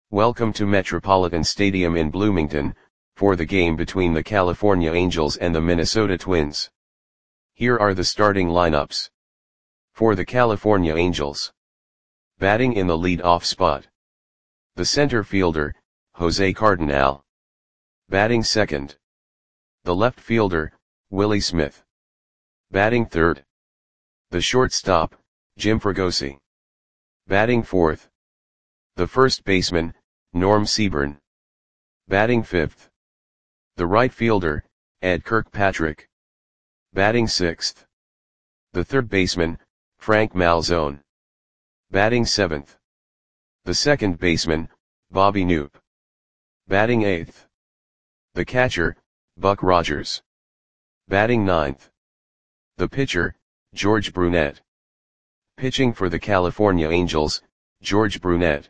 Welcome to Metropolitan Stadium in Bloomington, for the game between the California Angels and the Minnesota Twins. Here are the starting lineups. For the California Angels. Batting in the lead-off spot. The center fielder, Jose Cardenal. Batting second. The left fielder, Willie Smith. Batting third. The shortstop, Jim Fregosi. Batting fourth. The first baseman, Norm Seaborn. Batting fifth. The right fielder, Ed Kirkpatrick. Batting sixth. The third baseman, Frank Malzone. Batting seventh. The second baseman, Bobby Knoop. Batting eighth. The catcher, Buck Rogers. Batting ninth. The pitcher, George Brunette. Pitching for the California Angels, George Brunette.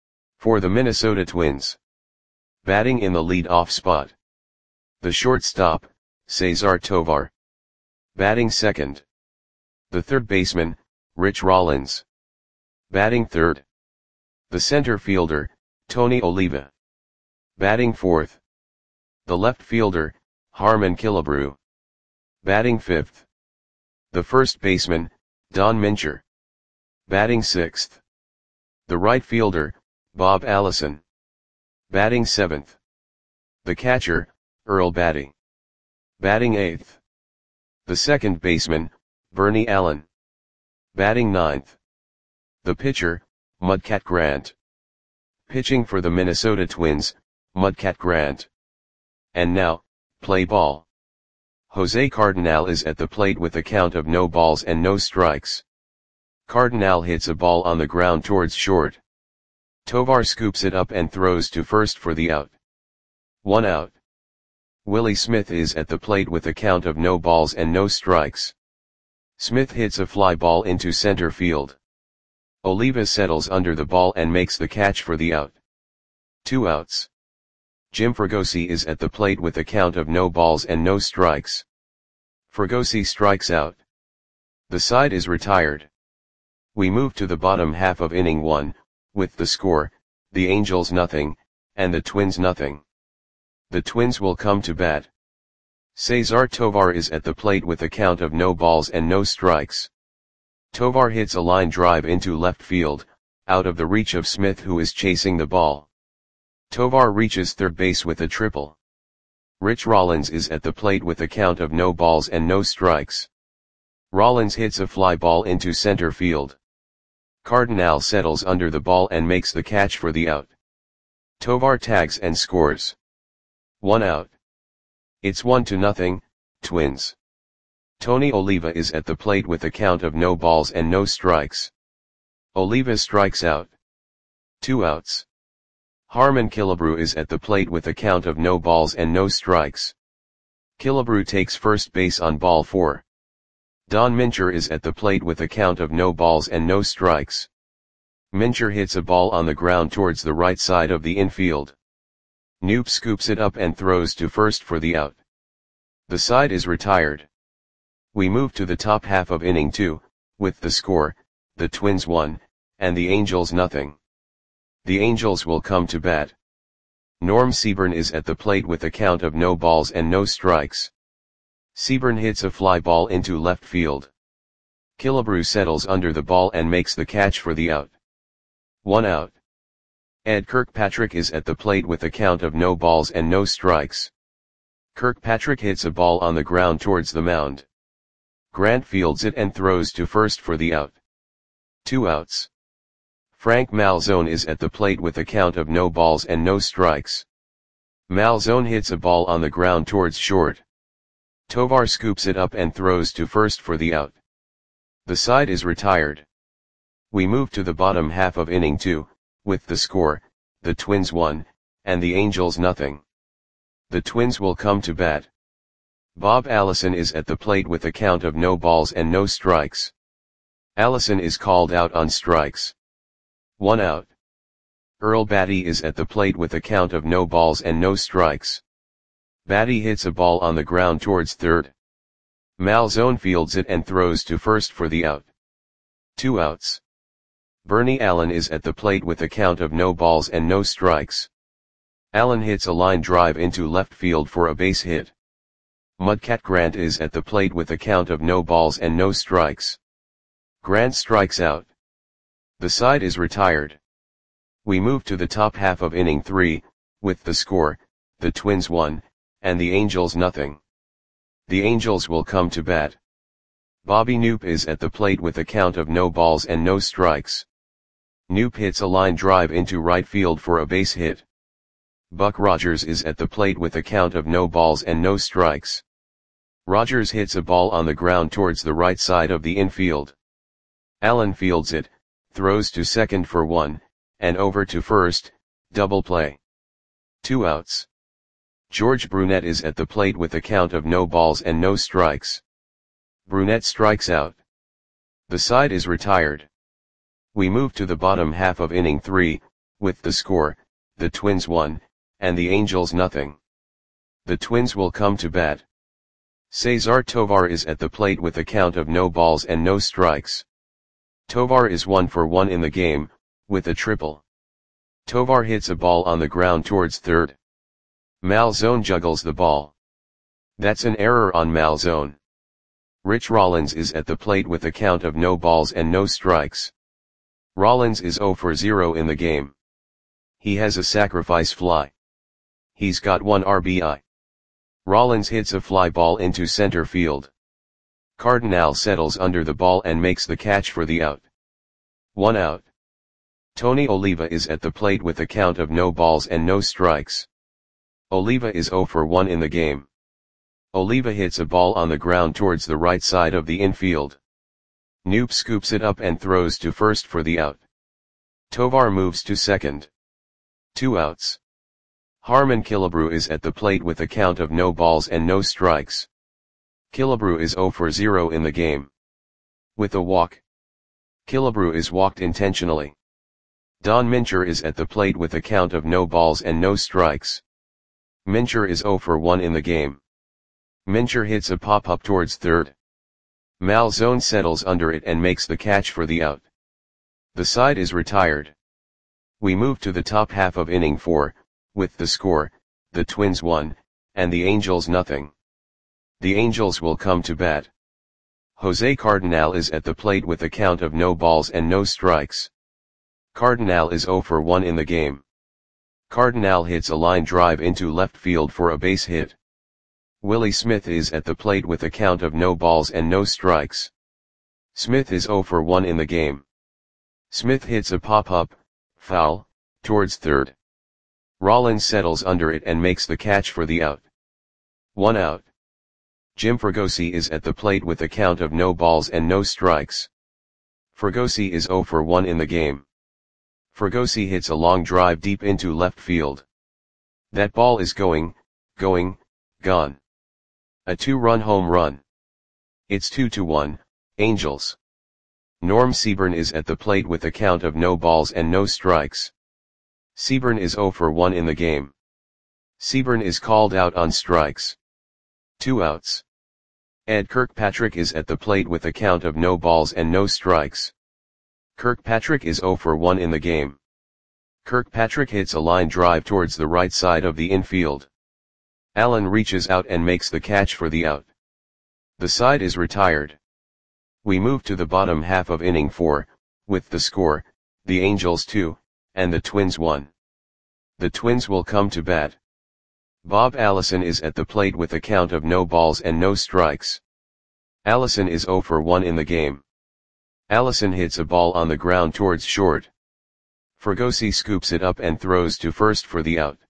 For the Minnesota Twins. Batting in the lead-off spot. The shortstop, Cesar Tovar. Batting second. The third baseman, Rich Rollins. Batting third. The center fielder, Tony Oliva. Batting fourth. The left fielder, Harmon Killebrew. Batting fifth. The first baseman, Don Mincher. Batting sixth. The right fielder, Bob Allison. Batting seventh. The catcher, Earl Batty. Batting eighth. The second baseman, Bernie Allen. Batting ninth. The pitcher, Mudcat Grant. Pitching for the Minnesota Twins, Mudcat Grant. And now, play ball. Jose Cardenal is at the plate with a count of no balls and no strikes. Cardenal hits a ball on the ground towards short. Tovar scoops it up and throws to first for the out. 1 out. Willie Smith is at the plate with a count of no balls and no strikes. Smith hits a fly ball into center field. Oliva settles under the ball and makes the catch for the out. 2 outs. Jim Fregosi is at the plate with a count of no balls and no strikes. Fregosi strikes out. The side is retired. We move to the bottom half of inning 1, with the score, the Angels nothing, and the Twins nothing. The Twins will come to bat. Cesar Tovar is at the plate with a count of no balls and no strikes. Tovar hits a line drive into left field, out of the reach of Smith, who is chasing the ball. Tovar reaches third base with a triple. Rich Rollins is at the plate with a count of no balls and no strikes. Rollins hits a fly ball into center field. Cardenal settles under the ball and makes the catch for the out. Tovar tags and scores. 1 out. It's 1-0, Twins. Tony Oliva is at the plate with a count of no balls and no strikes. Oliva strikes out. 2 outs. Harmon Killebrew is at the plate with a count of no balls and no strikes. Killebrew takes first base on ball 4. Don Mincher is at the plate with a count of no balls and no strikes. Mincher hits a ball on the ground towards the right side of the infield. Knoop scoops it up and throws to first for the out. The side is retired. We move to the top half of inning 2, with the score, the Twins 1, and the Angels nothing. The Angels will come to bat. Norm Seaborn is at the plate with a count of no balls and no strikes. Seaborn hits a fly ball into left field. Killebrew settles under the ball and makes the catch for the out. 1 out. Ed Kirkpatrick is at the plate with a count of no balls and no strikes. Kirkpatrick hits a ball on the ground towards the mound. Grant fields it and throws to first for the out. 2 outs. Frank Malzone is at the plate with a count of no balls and no strikes. Malzone hits a ball on the ground towards short. Tovar scoops it up and throws to first for the out. The side is retired. We move to the bottom half of inning 2, with the score, the Twins 1, and the Angels nothing. The Twins will come to bat. Bob Allison is at the plate with a count of no balls and no strikes. Allison is called out on strikes. 1 out. Earl Batty is at the plate with a count of no balls and no strikes. Batty hits a ball on the ground towards third. Malzone fields it and throws to first for the out. 2 outs. Bernie Allen is at the plate with a count of no balls and no strikes. Allen hits a line drive into left field for a base hit. Mudcat Grant is at the plate with a count of no balls and no strikes. Grant strikes out. The side is retired. We move to the top half of inning 3, with the score, the Twins 1, and the Angels nothing. The Angels will come to bat. Bobby Knoop is at the plate with a count of no balls and no strikes. Knoop hits a line drive into right field for a base hit. Buck Rogers is at the plate with a count of no balls and no strikes. Rogers hits a ball on the ground towards the right side of the infield. Allen fields it, throws to second for 1, and over to first, double play. 2 outs. George Brunette is at the plate with a count of no balls and no strikes. Brunette strikes out. The side is retired. We move to the bottom half of inning 3, with the score, the Twins 1, and the Angels nothing. The Twins will come to bat. Cesar Tovar is at the plate with a count of no balls and no strikes. Tovar is 1 for 1 in the game, with a triple. Tovar hits a ball on the ground towards third. Malzone juggles the ball. That's an error on Malzone. Rich Rollins is at the plate with a count of no balls and no strikes. Rollins is 0 for 0 in the game. He has a sacrifice fly. He's got 1 RBI. Rollins hits a fly ball into center field. Cardinal settles under the ball and makes the catch for the out. 1 out. Tony Oliva is at the plate with a count of no balls and no strikes. Oliva is 0 for 1 in the game. Oliva hits a ball on the ground towards the right side of the infield. Knoop scoops it up and throws to first for the out. Tovar moves to second. 2 outs. Harmon Killebrew is at the plate with a count of no balls and no strikes. Killebrew is 0 for 0 in the game. With a walk. Killebrew is walked intentionally. Don Mincher is at the plate with a count of no balls and no strikes. Mincher is 0 for 1 in the game. Mincher hits a pop-up towards third. Malzone settles under it and makes the catch for the out. The side is retired. We move to the top half of inning 4, with the score, the Twins 1, and the Angels nothing. The Angels will come to bat. Jose Cardinal is at the plate with a count of no balls and no strikes. Cardinal is 0 for 1 in the game. Cardinal hits a line drive into left field for a base hit. Willie Smith is at the plate with a count of no balls and no strikes. Smith is 0 for 1 in the game. Smith hits a pop-up, foul, towards third. Rollins settles under it and makes the catch for the out. 1 out. Jim Fregosi is at the plate with a count of no balls and no strikes. Fregosi is 0 for 1 in the game. Fregosi hits a long drive deep into left field. That ball is going, gone. A 2-run home run. It's 2-1, Angels. Norm Seaburn is at the plate with a count of no balls and no strikes. Seaburn is 0 for 1 in the game. Seaburn is called out on strikes. 2 outs. Ed Kirkpatrick is at the plate with a count of no balls and no strikes. Kirkpatrick is 0 for 1 in the game. Kirkpatrick hits a line drive towards the right side of the infield. Allen reaches out and makes the catch for the out. The side is retired. We move to the bottom half of inning 4, with the score, the Angels 2, and the Twins 1. The Twins will come to bat. Bob Allison is at the plate with a count of no balls and no strikes. Allison is 0 for 1 in the game. Allison hits a ball on the ground towards short. Fregosi scoops it up and throws to first for the out.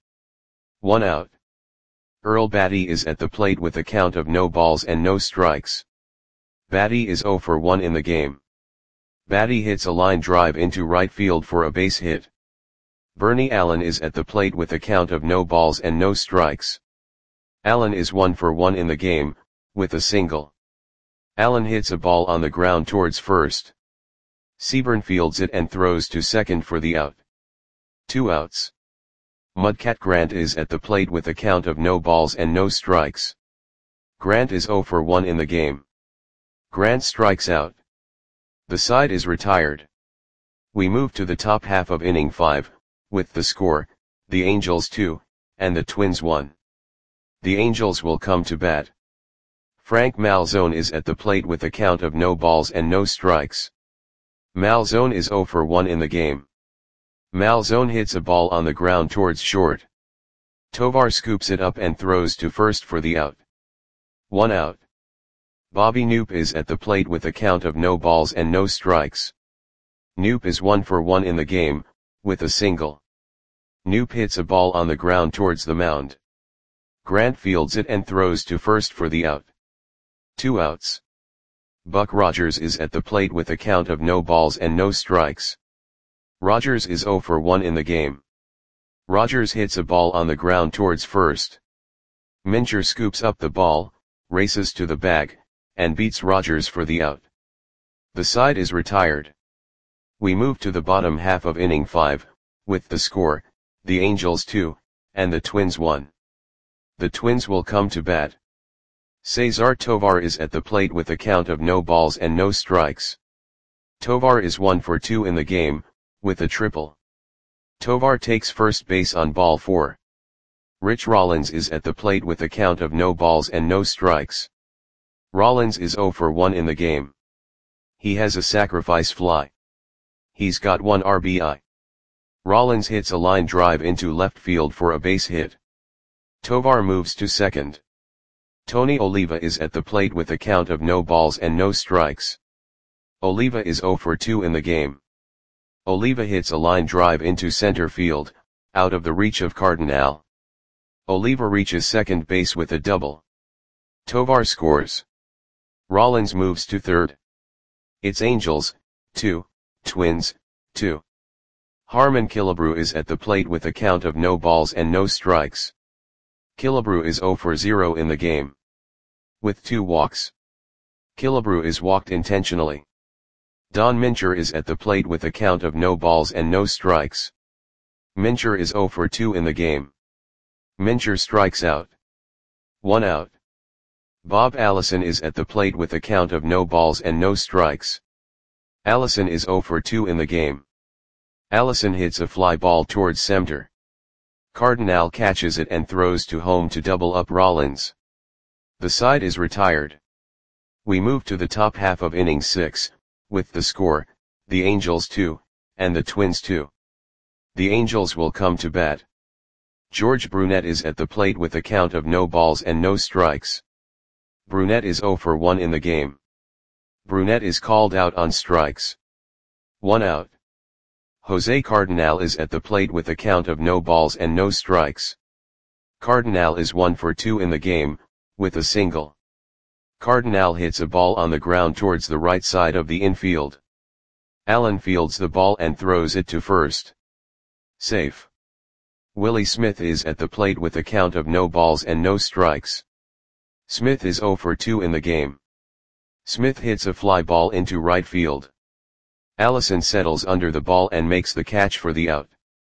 1 out. Earl Batty is at the plate with a count of no balls and no strikes. Batty is 0 for 1 in the game. Batty hits a line drive into right field for a base hit. Bernie Allen is at the plate with a count of no balls and no strikes. Allen is 1 for 1 in the game, with a single. Allen hits a ball on the ground towards first. Seaburn fields it and throws to second for the out. 2 outs. Mudcat Grant is at the plate with a count of no balls and no strikes. Grant is 0 for 1 in the game. Grant strikes out. The side is retired. We move to the top half of inning 5, with the score, the Angels 2, and the Twins 1. The Angels will come to bat. Frank Malzone is at the plate with a count of no balls and no strikes. Malzone is 0 for 1 in the game. Malzone hits a ball on the ground towards short. Tovar scoops it up and throws to first for the out. 1 out. Bobby Knoop is at the plate with a count of no balls and no strikes. Knoop is 1 for 1 in the game, with a single. Knoop hits a ball on the ground towards the mound. Grant fields it and throws to first for the out. 2 outs. Buck Rogers is at the plate with a count of no balls and no strikes. Rogers is 0 for 1 in the game. Rogers hits a ball on the ground towards first. Mincher scoops up the ball, races to the bag, and beats Rogers for the out. The side is retired. We move to the bottom half of inning 5, with the score, the Angels 2, and the Twins 1. The Twins will come to bat. Cesar Tovar is at the plate with a count of no balls and no strikes. Tovar is 1 for 2 in the game, with a triple. Tovar takes first base on ball 4. Rich Rollins is at the plate with a count of no balls and no strikes. Rollins is 0 for 1 in the game. He has a sacrifice fly. He's got 1 RBI. Rollins hits a line drive into left field for a base hit. Tovar moves to second. Tony Oliva is at the plate with a count of no balls and no strikes. Oliva is 0 for 2 in the game. Oliva hits a line drive into center field, out of the reach of Cardinal. Oliva reaches second base with a double. Tovar scores. Rollins moves to third. It's Angels, 2, Twins, 2. Harmon Killebrew is at the plate with a count of no balls and no strikes. Killebrew is 0 for 0 in the game. With 2 walks. Killebrew is walked intentionally. Don Mincher is at the plate with a count of no balls and no strikes. Mincher is 0 for 2 in the game. Mincher strikes out. 1 out. Bob Allison is at the plate with a count of no balls and no strikes. Allison is 0 for 2 in the game. Allison hits a fly ball towards center. Cardinal catches it and throws to home to double up Rollins. The side is retired. We move to the top half of inning 6, with the score, the Angels 2, and the Twins 2. The Angels will come to bat. George Brunette is at the plate with a count of no balls and no strikes. Brunette is 0 for 1 in the game. Brunette is called out on strikes. 1 out. Jose Cardinal is at the plate with a count of no balls and no strikes. Cardinal is 1 for 2 in the game, with a single. Cardinal hits a ball on the ground towards the right side of the infield. Allen fields the ball and throws it to first. Safe. Willie Smith is at the plate with a count of no balls and no strikes. Smith is 0 for 2 in the game. Smith hits a fly ball into right field. Allison settles under the ball and makes the catch for the out.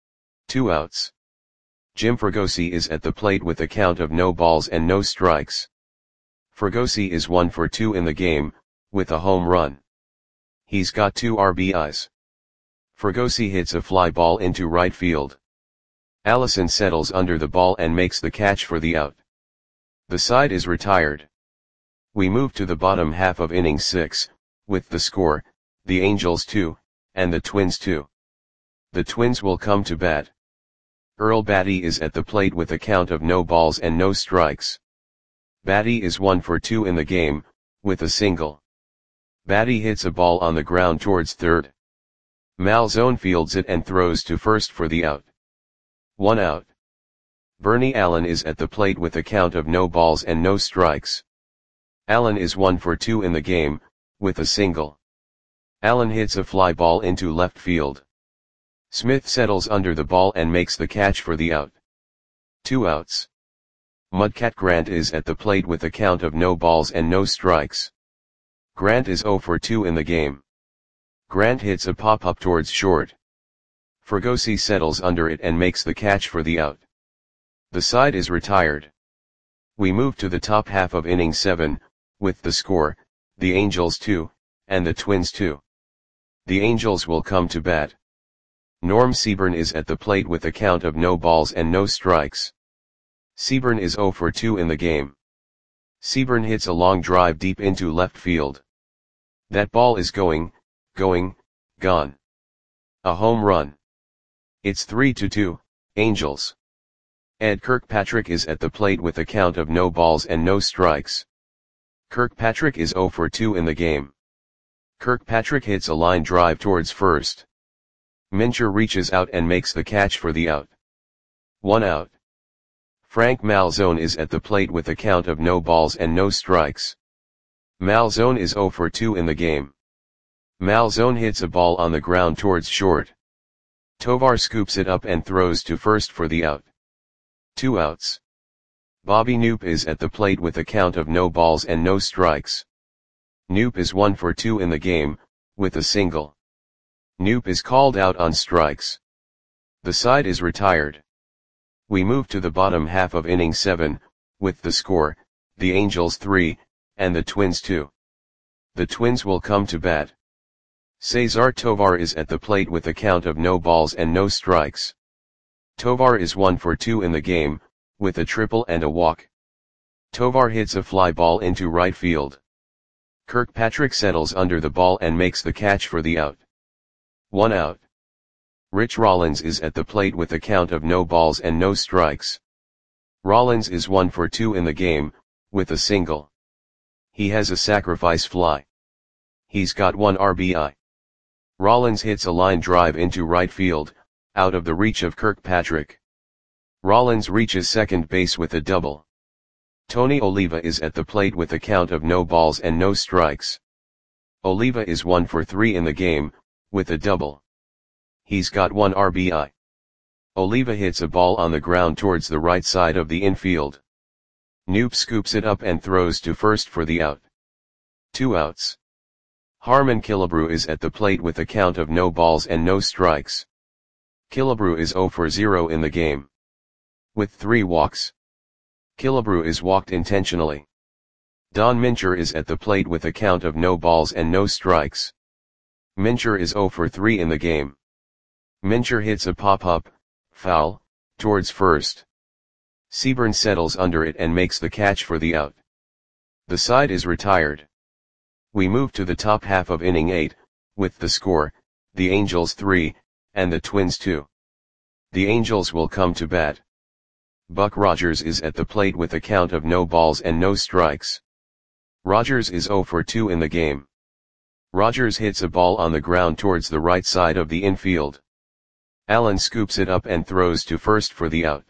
2 outs. Jim Fregosi is at the plate with a count of no balls and no strikes. Fregosi is 1 for 2 in the game, with a home run. He's got 2 RBIs. Fregosi hits a fly ball into right field. Allison settles under the ball and makes the catch for the out. The side is retired. We move to the bottom half of inning 6, with the score, the Angels 2, and the Twins 2. The Twins will come to bat. Earl Batty is at the plate with a count of no balls and no strikes. Batty is 1 for 2 in the game, with a single. Batty hits a ball on the ground towards third. Malzone fields it and throws to first for the out. 1 out. Bernie Allen is at the plate with a count of no balls and no strikes. Allen is 1 for 2 in the game, with a single. Allen hits a fly ball into left field. Smith settles under the ball and makes the catch for the out. 2 outs. Mudcat Grant is at the plate with a count of no balls and no strikes. Grant is 0 for 2 in the game. Grant hits a pop-up towards short. Fregosi settles under it and makes the catch for the out. The side is retired. We move to the top half of inning 7, with the score, the Angels 2, and the Twins 2. The Angels will come to bat. Norm Seaburn is at the plate with a count of no balls and no strikes. Seaburn is 0 for 2 in the game. Seaburn hits a long drive deep into left field. That ball is going, gone. A home run. It's 3-2, Angels. Ed Kirkpatrick is at the plate with a count of no balls and no strikes. Kirkpatrick is 0 for 2 in the game. Kirkpatrick hits a line drive towards first. Mincher reaches out and makes the catch for the out. 1 out. Frank Malzone is at the plate with a count of no balls and no strikes. Malzone is 0 for 2 in the game. Malzone hits a ball on the ground towards short. Tovar scoops it up and throws to first for the out. 2 outs. Bobby Knoop is at the plate with a count of no balls and no strikes. Knoop is 1 for 2 in the game, with a single. Knoop is called out on strikes. The side is retired. We move to the bottom half of inning 7, with the score, the Angels 3, and the Twins 2. The Twins will come to bat. Cesar Tovar is at the plate with a count of no balls and no strikes. Tovar is 1 for 2 in the game, with a triple and a walk. Tovar hits a fly ball into right field. Kirkpatrick settles under the ball and makes the catch for the out. 1 out. Rich Rollins is at the plate with a count of no balls and no strikes. Rollins is 1 for 2 in the game, with a single. He has a sacrifice fly. He's got 1 RBI. Rollins hits a line drive into right field, out of the reach of Kirkpatrick. Rollins reaches second base with a double. Tony Oliva is at the plate with a count of no balls and no strikes. Oliva is 1 for 3 in the game, with a double. He's got 1 RBI. Oliva hits a ball on the ground towards the right side of the infield. Knoop scoops it up and throws to first for the out. 2 outs. Harmon Killebrew is at the plate with a count of no balls and no strikes. Killebrew is 0 for 0 in the game. With 3 walks. Killebrew is walked intentionally. Don Mincher is at the plate with a count of no balls and no strikes. Mincher is 0 for 3 in the game. Mincher hits a pop-up, foul, towards first. Seaburn settles under it and makes the catch for the out. The side is retired. We move to the top half of inning 8, with the score, the Angels 3, and the Twins 2. The Angels will come to bat. Buck Rogers is at the plate with a count of no balls and no strikes. Rogers is 0 for 2 in the game. Rogers hits a ball on the ground towards the right side of the infield. Allen scoops it up and throws to first for the out.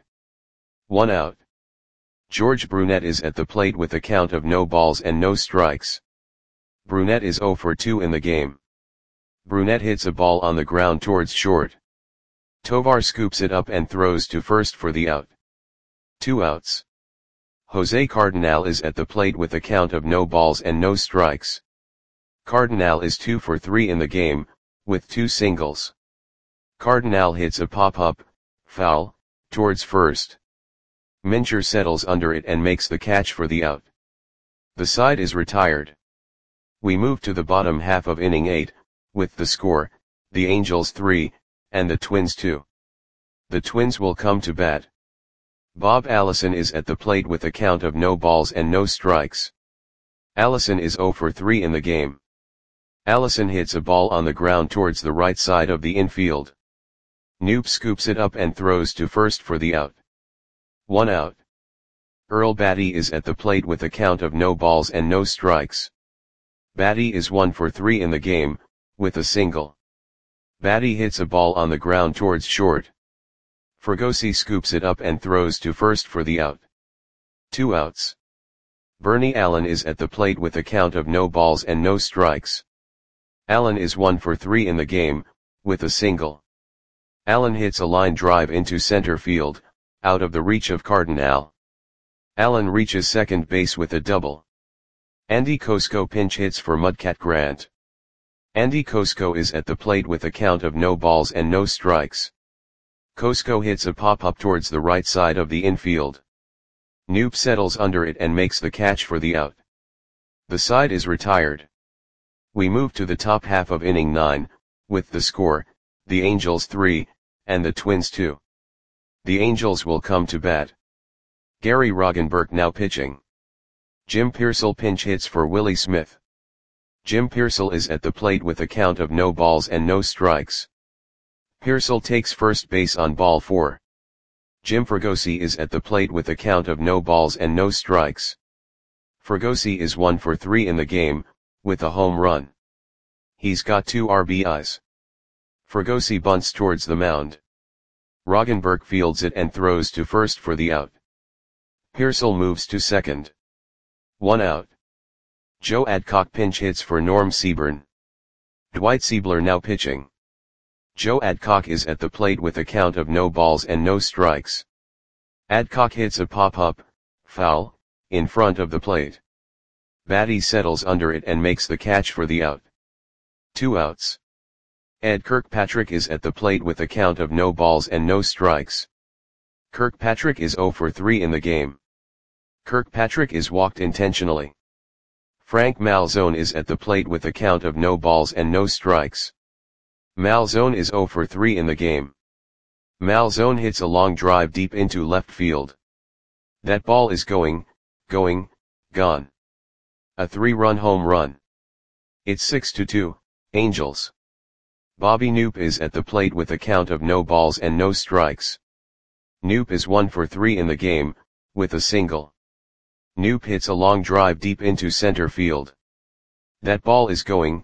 1 out. George Brunette is at the plate with a count of no balls and no strikes. Brunette is 0 for 2 in the game. Brunette hits a ball on the ground towards short. Tovar scoops it up and throws to first for the out. 2 outs. Jose Cardinal is at the plate with a count of no balls and no strikes. Cardinal is 2 for 3 in the game, with 2 singles. Cardinal hits a pop-up, foul, towards first. Mincher settles under it and makes the catch for the out. The side is retired. We move to the bottom half of inning 8, with the score, the Angels 3, and the Twins 2. The Twins will come to bat. Bob Allison is at the plate with a count of no balls and no strikes. Allison is 0 for 3 in the game. Allison hits a ball on the ground towards the right side of the infield. Knoop scoops it up and throws to first for the out. 1 out. Earl Batty is at the plate with a count of no balls and no strikes. Batty is 1 for 3 in the game, with a single. Batty hits a ball on the ground towards short. Fregosi scoops it up and throws to first for the out. 2 outs. Bernie Allen is at the plate with a count of no balls and no strikes. Allen is 1 for 3 in the game, with a single. Allen hits a line drive into center field, out of the reach of Cardinal. Allen reaches second base with a double. Andy Kosko pinch hits for Mudcat Grant. Andy Kosko is at the plate with a count of no balls and no strikes. Kosko hits a pop-up towards the right side of the infield. Knoop settles under it and makes the catch for the out. The side is retired. We move to the top half of inning 9, with the score, the Angels 3, and the Twins 2. The Angels will come to bat. Gary Roggenberg now pitching. Jim Piersall pinch hits for Willie Smith. Jim Piersall is at the plate with a count of no balls and no strikes. Piersall takes first base on ball 4. Jim Fregosi is at the plate with a count of no balls and no strikes. Fregosi is 1 for 3 in the game, with a home run. He's got 2 RBIs. Fregosi bunts towards the mound. Roggenberg fields it and throws to first for the out. Piersall moves to second. 1 out. Joe Adcock pinch hits for Norm Seaburn. Dwight Siebler now pitching. Joe Adcock is at the plate with a count of no balls and no strikes. Adcock hits a pop-up, foul, in front of the plate. Batty settles under it and makes the catch for the out. 2 outs. Ed Kirkpatrick is at the plate with a count of no balls and no strikes. Kirkpatrick is 0 for 3 in the game. Kirkpatrick is walked intentionally. Frank Malzone is at the plate with a count of no balls and no strikes. Malzone is 0 for 3 in the game. Malzone hits a long drive deep into left field. That ball is gone. A 3-run home run. It's 6-2, Angels. Bobby Knoop is at the plate with a count of no balls and no strikes. Knoop is 1 for 3 in the game, with a single. Knoop hits a long drive deep into center field. That ball is gone.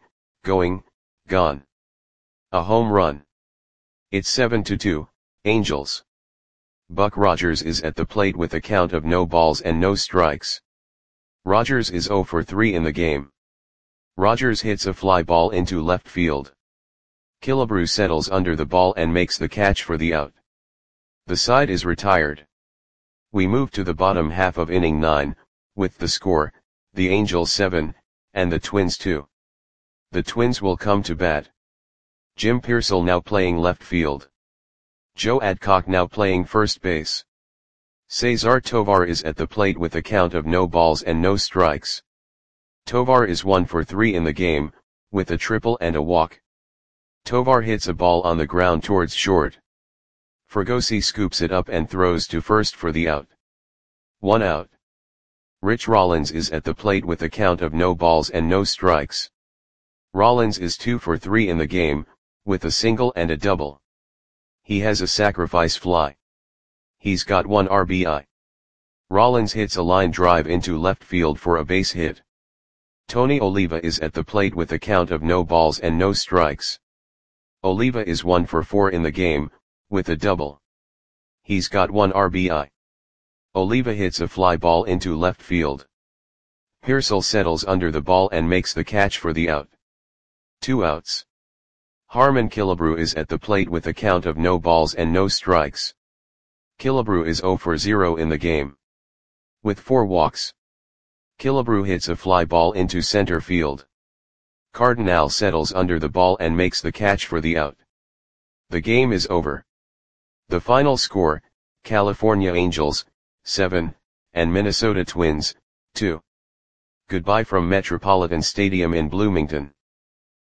A home run. It's 7-2, Angels. Buck Rogers is at the plate with a count of no balls and no strikes. Rogers is 0 for 3 in the game. Rogers hits a fly ball into left field. Killebrew settles under the ball and makes the catch for the out. The side is retired. We move to the bottom half of inning 9, with the score, the Angels 7, and the Twins 2. The Twins will come to bat. Jim Piersall now playing left field. Joe Adcock now playing first base. Cesar Tovar is at the plate with a count of no balls and no strikes. Tovar is 1 for 3 in the game, with a triple and a walk. Tovar hits a ball on the ground towards short. Fregosi scoops it up and throws to first for the out. 1 out. Rich Rollins is at the plate with a count of no balls and no strikes. Rollins is 2 for 3 in the game, with a single and a double. He has a sacrifice fly. He's got 1 RBI. Rollins hits a line drive into left field for a base hit. Tony Oliva is at the plate with a count of no balls and no strikes. Oliva is 1 for 4 in the game, with a double. He's got 1 RBI. Oliva hits a fly ball into left field. Piersall settles under the ball and makes the catch for the out. 2 outs. Harmon Killebrew is at the plate with a count of no balls and no strikes. Killebrew is 0 for 0 in the game. With 4 walks. Killebrew hits a fly ball into center field. Cardinal settles under the ball and makes the catch for the out. The game is over. The final score, California Angels, 7, and Minnesota Twins, 2. Goodbye from Metropolitan Stadium in Bloomington.